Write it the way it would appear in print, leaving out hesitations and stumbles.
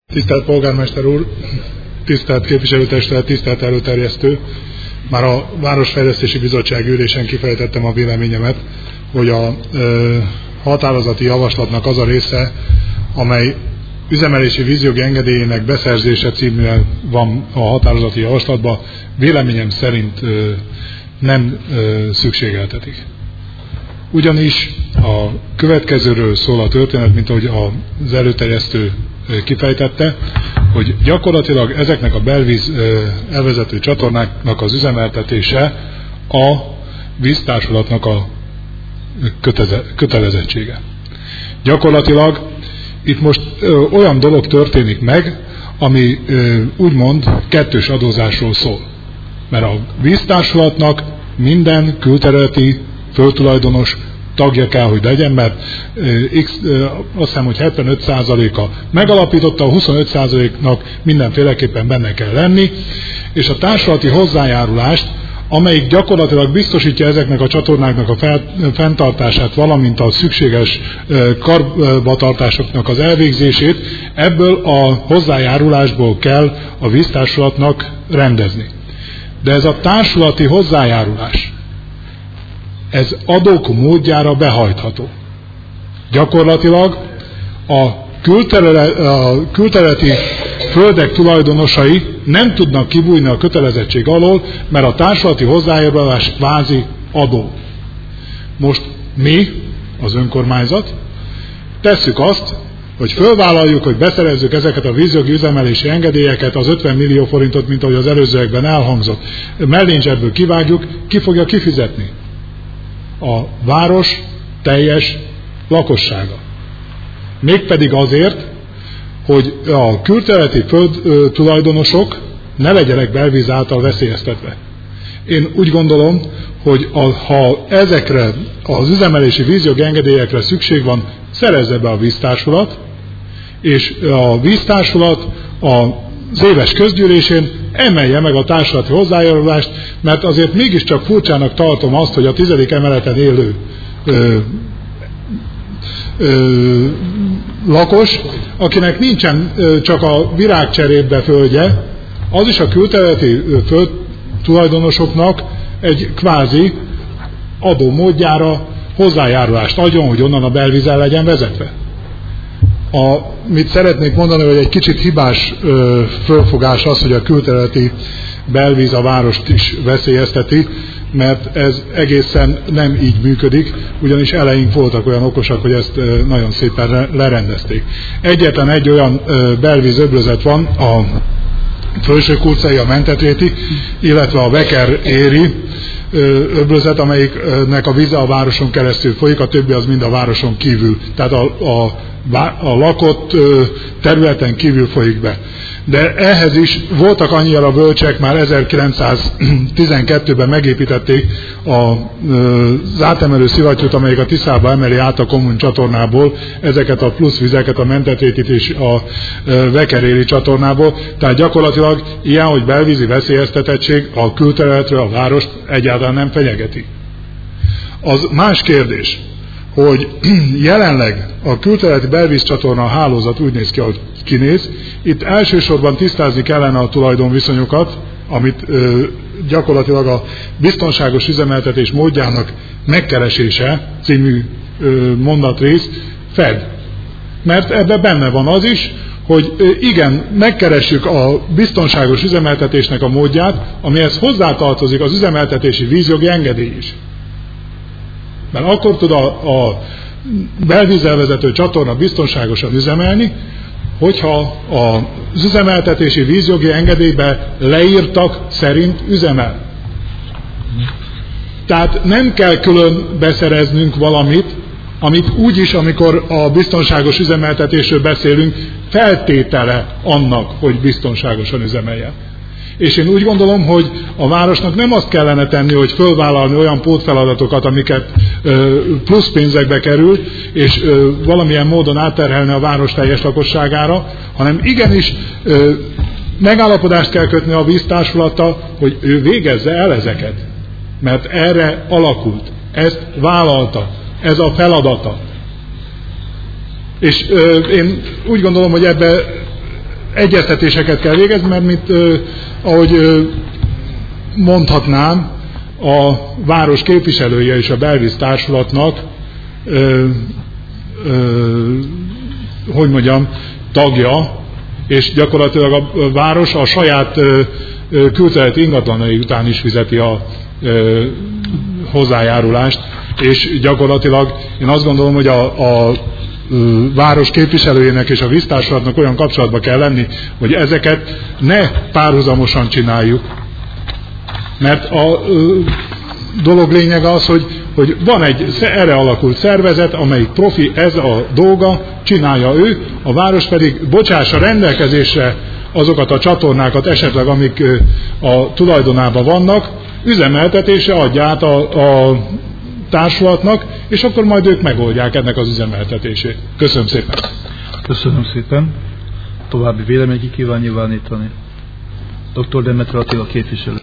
Tisztelt polgármester úr, tisztelt képviselőtestület, tisztelt előterjesztő! Már a Városfejlesztési Bizottság ülésen kifejtettem a véleményemet, hogy a határozati javaslatnak az a része, amely üzemelési vízjogi engedélyének beszerzése címmel van a határozati javaslatban, véleményem szerint nem szükségeltetik. Ugyanis a következőről szól a történet, mint ahogy az előterjesztő kifejtette, hogy gyakorlatilag ezeknek a belvíz elvezető csatornáknak az üzemeltetése a víztársulatnak a kötelezettsége. Gyakorlatilag itt most olyan dolog történik meg, ami úgymond kettős adózásról szól. Mert a víztársulatnak minden külterületi földtulajdonos tagja kell, hogy legyen, mert azt hiszem, hogy 75%-a megalapította, a 25%-nak mindenféleképpen benne kell lenni, és a társulati hozzájárulást, amelyik gyakorlatilag biztosítja ezeknek a csatornáknak a fenntartását, valamint a szükséges karbantartásoknak az elvégzését, ebből a hozzájárulásból kell a víztársulatnak rendezni. De ez a társulati hozzájárulás, ez adók módjára behajtható. Gyakorlatilag a külterületi földek tulajdonosai nem tudnak kibújni a kötelezettség alól, mert a társulati hozzájárulás kvázi adó. Most mi, az önkormányzat, tesszük azt, hogy fölvállaljuk, hogy beszerezzük ezeket a vízjogi üzemelési engedélyeket, az 50 millió forintot, mint ahogy az előzőekben elhangzott, mellé zsebből kivágjuk, ki fogja kifizetni? A város teljes lakossága. Mégpedig azért, hogy a külterületi föld tulajdonosok ne legyenek belvíz által veszélyeztetve. Én úgy gondolom, hogy ha ezekre az üzemelési vízjogi engedélyekre szükség van, szerezze be a víztársulat, és a víztársulat az éves közgyűlésén emelje meg a társulati hozzájárulást, mert azért mégiscsak furcsának tartom azt, hogy a 10. emeleten élő lakos, akinek nincsen csak a virágcserépbe földje, az is a külterületi föld tulajdonosoknak egy kvázi adó módjára hozzájárulást adjon, hogy onnan a belvízzel legyen vezetve. Mit szeretnék mondani, hogy egy kicsit hibás fölfogás az, hogy a külterületi belvíz a várost is veszélyezteti, mert ez egészen nem így működik, ugyanis eleink voltak olyan okosak, hogy ezt nagyon szépen lerendezték. Egyetlen egy olyan belvíz öblözet van, a Fölsőkurcai, a Mentetréti, illetve a Veker-éri öblözet, amelyiknek a víze a városon keresztül folyik, a többi az mind a városon kívül. Tehát a lakott területen kívül folyik be. De ehhez is voltak annyira bölcsek, már 1912-ben megépítették az átemelő szivattyút, amelyik a Tiszába emeli át a Kommun csatornából ezeket a plusz vizeket, a Mentetrétit és a Vekeréri csatornából. Tehát gyakorlatilag ilyen, hogy belvízi veszélyeztetettség a külterületről a várost egyáltalán nem fenyegeti. Az más kérdés, hogy jelenleg a külterületi belvízcsatorna hálózat úgy néz ki, ahogy kinéz. Itt elsősorban tisztázni kellene a tulajdonviszonyokat, amit gyakorlatilag a biztonságos üzemeltetés módjának megkeresése című mondatrész fed. Mert ebben benne van az is, hogy igen, megkeressük a biztonságos üzemeltetésnek a módját, amihez hozzátartozik az üzemeltetési vízjogi engedély is. Mert akkor tud a belvízzel vezető csatorna biztonságosan üzemelni, hogyha az üzemeltetési vízjogi engedélybe leírtak szerint üzemel. Tehát nem kell külön beszereznünk valamit, amit úgyis, amikor a biztonságos üzemeltetésről beszélünk, feltétele annak, hogy biztonságosan üzemeljen. És én úgy gondolom, hogy a városnak nem azt kellene tenni, hogy fölvállalni olyan pótfeladatokat, amiket plusz pénzekbe kerül, és valamilyen módon átterhelni a város teljes lakosságára, hanem igenis megállapodást kell kötni a víztársulattal, hogy ő végezze el ezeket. Mert erre alakult, ezt vállalta, ez a feladata. És én úgy gondolom, hogy ebbe egyeztetéseket kell végezni, mert mint ahogy mondhatnám, a város képviselője és a Belvíz Társulatnak hogy mondjam, tagja, és gyakorlatilag a város a saját külterületi ingatlanai után is fizeti a hozzájárulást, és gyakorlatilag én azt gondolom, hogy a város képviselőjének és a víztársulatnak olyan kapcsolatba kell lenni, hogy ezeket ne párhuzamosan csináljuk. Mert a dolog lényege az, hogy van egy erre alakult szervezet, amelyik profi, ez a dolga, csinálja ő, a város pedig bocsássa rendelkezésre azokat a csatornákat esetleg, amik a tulajdonában vannak, üzemeltetésre adja át a társulatnak, és akkor majd ők megoldják ennek az üzemeltetését. Köszönöm szépen! Köszönöm szépen! További vélemény ki kíván nyilvánítani? Dr. Demeter Attila képviselő.